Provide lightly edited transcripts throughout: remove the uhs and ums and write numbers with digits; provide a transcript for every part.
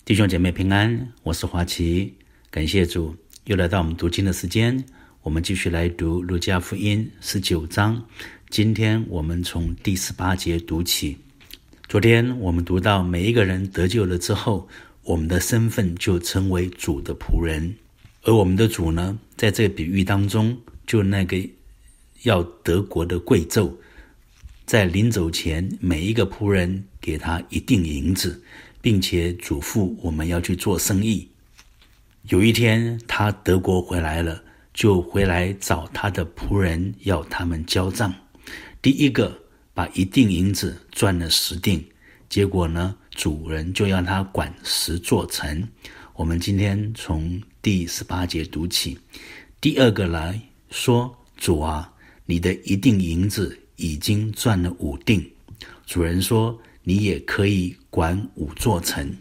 弟兄姐妹平安，我是华奇，感谢主，又来到我们读经的时间。我们继续来读路加福音19章，今天我们从第18节读起。昨天我们读到每一个人得救了之后，我们的身份就成为主的仆人，而我们的主呢，在这个比喻当中，就那个要得国的贵胄，在临走前，每一个仆人给他一锭银子，并且嘱咐我们要去做生意。有一天他得国回来了，就回来找他的仆人，要他们交账。第一个把一锭银子赚了10锭，结果呢，主人就要他管10座城。我们今天从第18节读起。第二个来说，主啊，你的一锭银子已经赚了5锭。主人说，你也可以管5座城。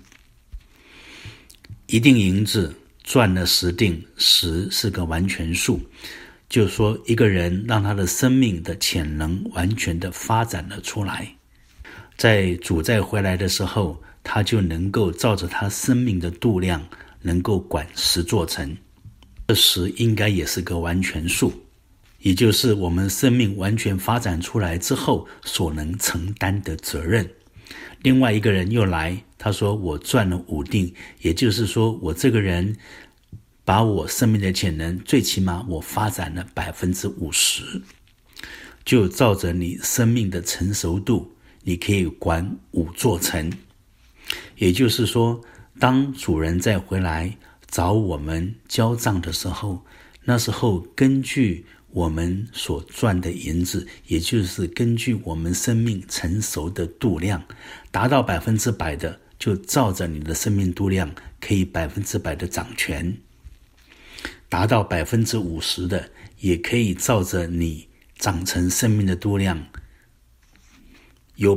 一锭银子赚了10锭，10是个完全数，就是说一个人让他的生命的潜能完全的发展了出来。在主再回来的时候，他就能够照着他生命的度量，能够管10座城。这10应该也是个完全数，也就是我们生命完全发展出来之后所能承担的责任。另外一个人又来，他说我赚了5锭，也就是说我这个人把我生命的潜能最起码我发展了 50%， 就照着你生命的成熟度，你可以管5座城。也就是说，当主人再回来找我们交账的时候，那时候根据我们所赚的银子，也就是根据我们生命成熟的度量，达到100%的，就照着你的生命度量可以100%的掌权，达到50%的，也可以照着你长成生命的度量，有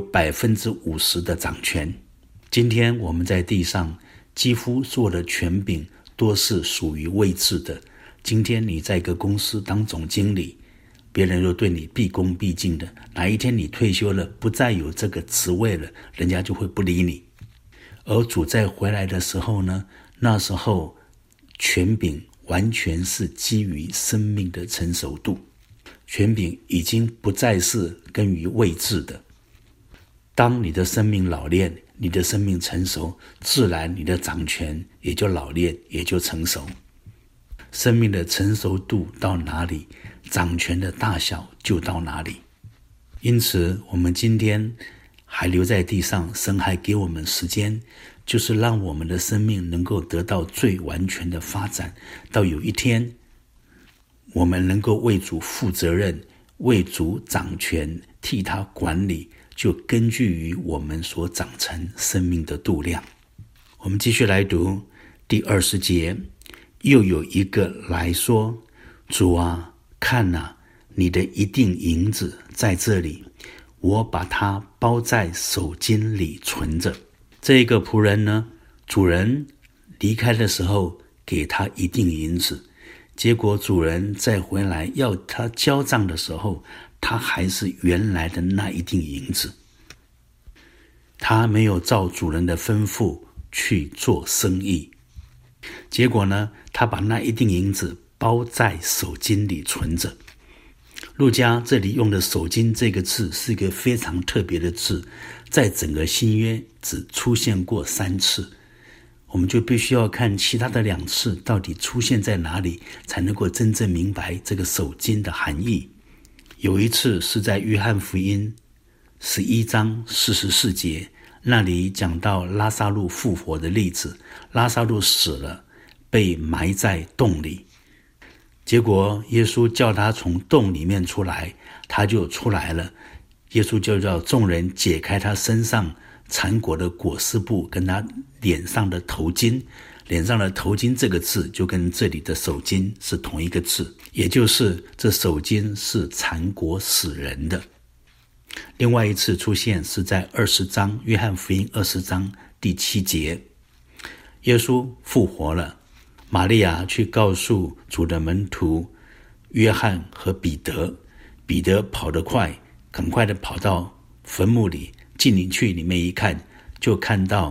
50%的掌权。今天我们在地上几乎所有的权柄都是属于位置的。今天你在一个公司当总经理，别人都对你毕恭毕敬的，哪一天你退休了，不再有这个职位了，人家就会不理你。而主再回来的时候呢，那时候权柄完全是基于生命的成熟度，权柄已经不再是根于位置的。当你的生命老练，你的生命成熟，自然你的掌权也就老练，也就成熟。生命的成熟度到哪里，掌权的大小就到哪里。因此我们今天还留在地上，神还给我们时间，就是让我们的生命能够得到最完全的发展，到有一天我们能够为主负责任，为主掌权，替他管理，就根据于我们所长成生命的度量。我们继续来读第20节。又有一个来说，主啊，看啊，你的一锭银子在这里，我把它包在手巾里存着。这个仆人呢，主人离开的时候给他一锭银子，结果主人再回来要他交账的时候，他还是原来的那一锭银子。他没有照主人的吩咐去做生意，结果呢，他把那一锭银子包在手巾里存着。路加这里用的手巾这个字是一个非常特别的字，在整个新约只出现过3次，我们就必须要看其他的2次到底出现在哪里，才能够真正明白这个手巾的含义。有一次是在约翰福音11章44节，那里讲到拉撒路复活的例子。拉撒路死了，被埋在洞里，结果耶稣叫他从洞里面出来，他就出来了。耶稣就叫众人解开他身上缠裹的裹尸布跟他脸上的头巾。脸上的头巾这个字就跟这里的手巾是同一个字，也就是这手巾是缠裹死人的。另外一次出现是在20章，约翰福音20章第7节，耶稣复活了，玛利亚去告诉主的门徒约翰和彼得，彼得跑得快，很快的跑到坟墓里，进去里面一看，就看到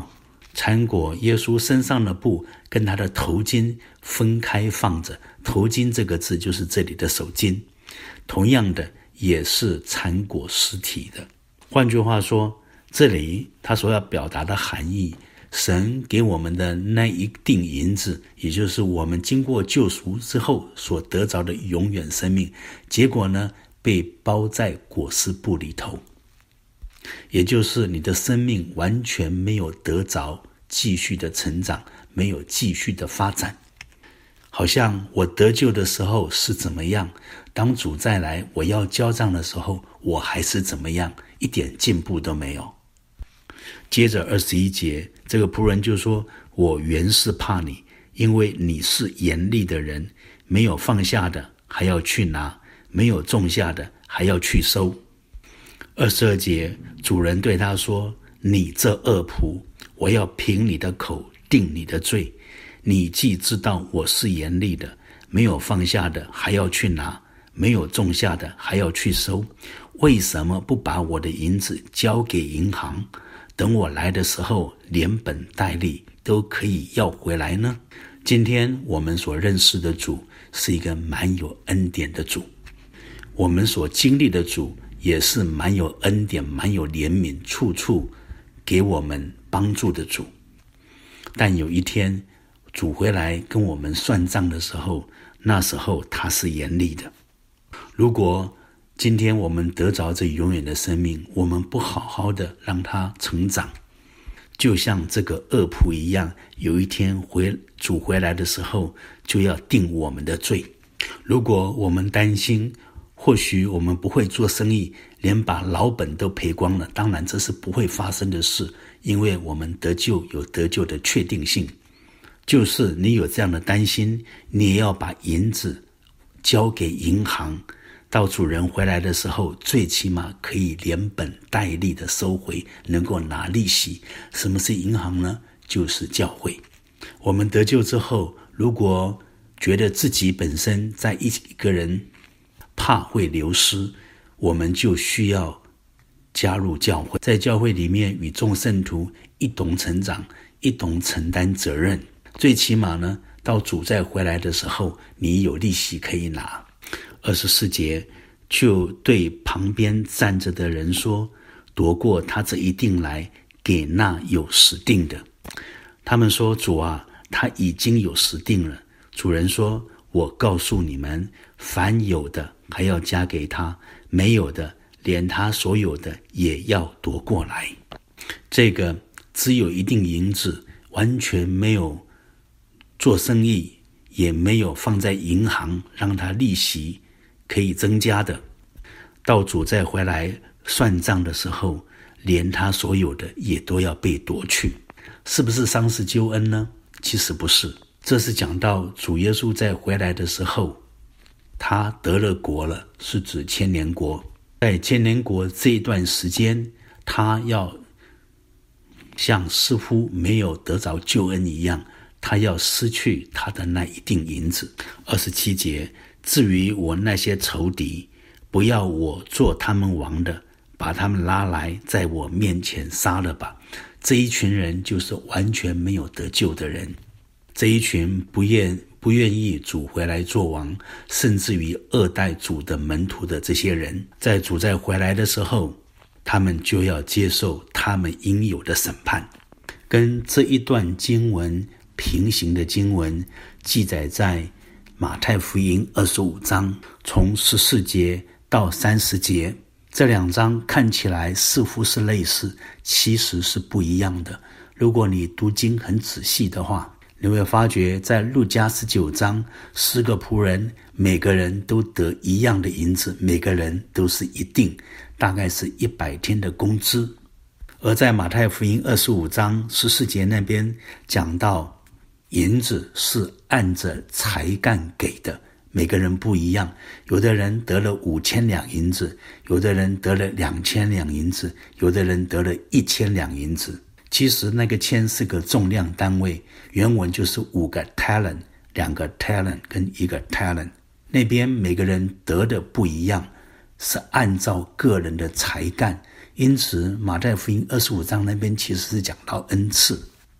缠裹耶稣身上的布跟他的头巾分开放着，头巾这个字就是这里的手巾，同样的也是缠裹尸体的。换句话说，这里他所要表达的含义，神给我们的那一锭银子，也就是我们经过救赎之后所得着的永远生命，结果呢，被包在裹尸布里头，也就是你的生命完全没有得着继续的成长，没有继续的发展。好像我得救的时候是怎么样，当主再来我要交账的时候，我还是怎么样，一点进步都没有。接着21节，这个仆人就说，我原是怕你，因为你是严厉的人，没有放下的还要去拿，没有种下的还要去收。22节，主人对他说，你这恶仆，我要凭你的口定你的罪。你既知道我是严厉的，没有放下的还要去拿，没有种下的还要去收，为什么不把我的银子交给银行，等我来的时候连本带利都可以要回来呢？今天我们所认识的主是一个蛮有恩典的主，我们所经历的主也是蛮有恩典，蛮有怜悯，处处给我们帮助的主。但有一天主回来跟我们算账的时候，那时候他是严厉的。如果今天我们得着这永远的生命，我们不好好的让它成长，就像这个恶仆一样，有一天主回来的时候就要定我们的罪。如果我们担心或许我们不会做生意，连把老本都赔光了，当然这是不会发生的事，因为我们得救有得救的确定性。就是你有这样的担心，你也要把银子交给银行，到主人回来的时候，最起码可以连本带利的收回，能够拿利息。什么是银行呢？就是教会。我们得救之后，如果觉得自己本身在一个人怕会流失，我们就需要加入教会，在教会里面与众圣徒一同成长，一同承担责任。最起码呢，到主再回来的时候，你有利息可以拿。24节，就对旁边站着的人说，夺过他这一锭来，给那有实锭的。他们说，主啊，他已经有实锭了。主人说，我告诉你们，凡有的还要加给他，没有的连他所有的也要夺过来。这个只有一锭银子，完全没有做生意，也没有放在银行让他利息可以增加的，到主再回来算账的时候，连他所有的也都要被夺去。是不是丧失救恩呢？其实不是，这是讲到主耶稣在回来的时候，他得了国了，是指千年国。在千年国这一段时间，他要像似乎没有得着救恩一样，他要失去他的那一锭银子。27节，至于我那些仇敌，不要我做他们王的，把他们拉来，在我面前杀了吧。这一群人就是完全没有得救的人，这一群不愿意主回来做王，甚至于二代主的门徒的这些人，在主再回来的时候，他们就要接受他们应有的审判。跟这一段经文平行的经文记载在马太福音25章，从14节到30节。这两章看起来似乎是类似，其实是不一样的。如果你读经很仔细的话，你会发觉在路加19章，10个仆人每个人都得一样的银子，每个人都是一锭，大概是100天的工资。而在马太福音25章14节那边讲到，银子是按着才干给的，每个人不一样，有的人得了5000两银子，有的人得了2000两银子，有的人得了1000两银子。其实那个千是个重量单位，原文就是5个 talent， 2个 talent 跟1个 talent。那边每个人得的不一样，是按照个人的才干。因此马太福音25章那边其实是讲到恩赐。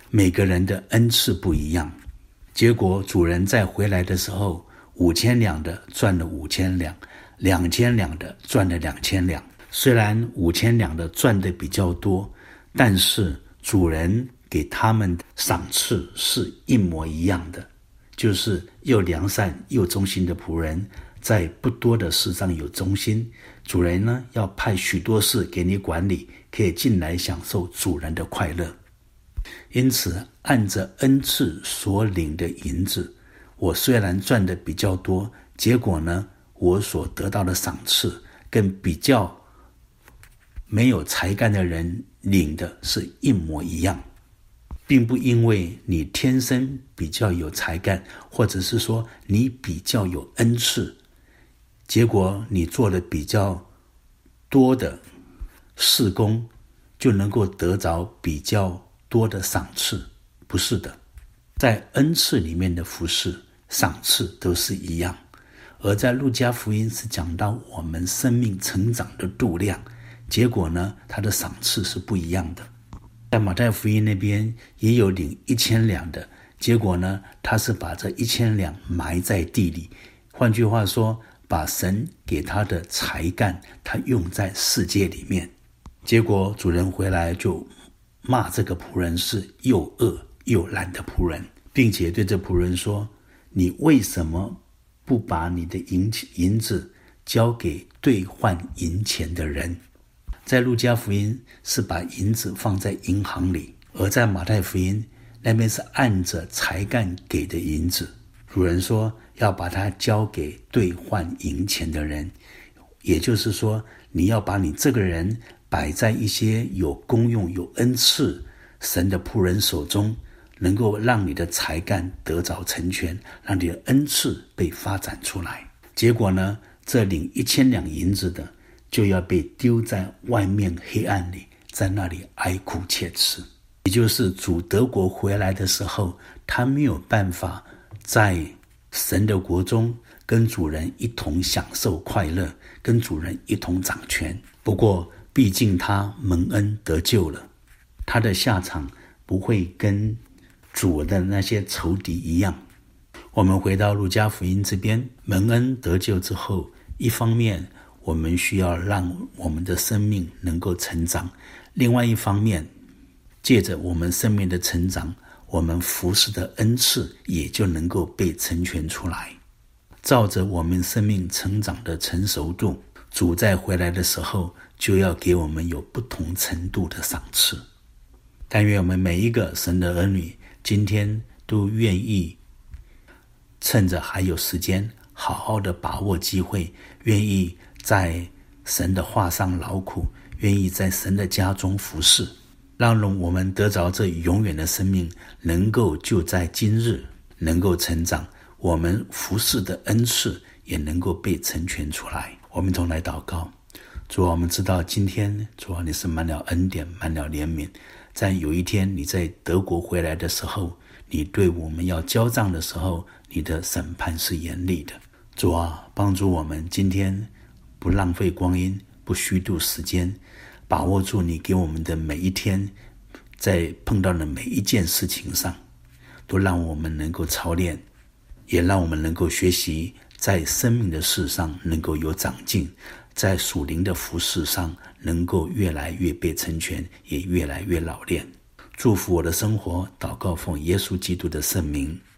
每个人的恩赐不一样。结果主人在回来的时候，5000两的赚了5000两，2000两的赚了2000两。虽然5000两的赚的比较多，但是主人给他们的赏赐是一模一样的，就是又良善又忠心的仆人，在不多的事上有忠心，主人呢要派许多事给你管理，可以进来享受主人的快乐。因此按着恩赐所领的银子，我虽然赚的比较多，结果呢我所得到的赏赐跟比较没有才干的人领的是一模一样，并不因为你天生比较有才干，或者是说你比较有恩赐，结果你做了比较多的事工，就能够得着比较多的赏赐。不是的，在恩赐里面的服事赏赐都是一样。而在路加福音是讲到我们生命成长的度量，结果呢他的赏赐是不一样的。在马太福音那边也有领1000两的，结果呢他是把这1000两埋在地里，换句话说，把神给他的才干他用在世界里面。结果主人回来就骂这个仆人是又恶又懒的仆人，并且对这仆人说，你为什么不把你的银子交给兑换银钱的人？在路加福音是把银子放在银行里，而在马太福音那边是按着才干给的银子。主人说要把它交给兑换银钱的人，也就是说你要把你这个人摆在一些有功用有恩赐神的仆人手中，能够让你的才干得着成全，让你的恩赐被发展出来。结果呢，这领1000两银子的就要被丢在外面黑暗里，在那里哀哭切齿。也就是主得国回来的时候，他没有办法在神的国中跟主人一同享受快乐，跟主人一同掌权。不过毕竟他蒙恩得救了，他的下场不会跟主的那些仇敌一样。我们回到路加福音这边，蒙恩得救之后，一方面我们需要让我们的生命能够成长，另外一方面借着我们生命的成长，我们服事的恩赐也就能够被成全出来。照着我们生命成长的成熟度，主在回来的时候就要给我们有不同程度的赏赐。但愿我们每一个神的儿女今天都愿意趁着还有时间，好好的把握机会，愿意在神的话上劳苦，愿意在神的家中服侍，让我们得着这永远的生命，能够就在今日能够成长，我们服侍的恩赐也能够被成全出来。我们同来祷告。主啊，我们知道今天主啊，你是满了恩典，满了怜悯，在有一天你在德国回来的时候，你对我们要交账的时候，你的审判是严厉的。主啊，帮助我们今天不浪费光阴，不虚度时间，把握住你给我们的每一天，在碰到的每一件事情上，都让我们能够操练，也让我们能够学习，在生命的事上能够有长进，在属灵的服事上能够越来越被成全，也越来越老练。祝福我的生活，祷告奉耶稣基督的圣名。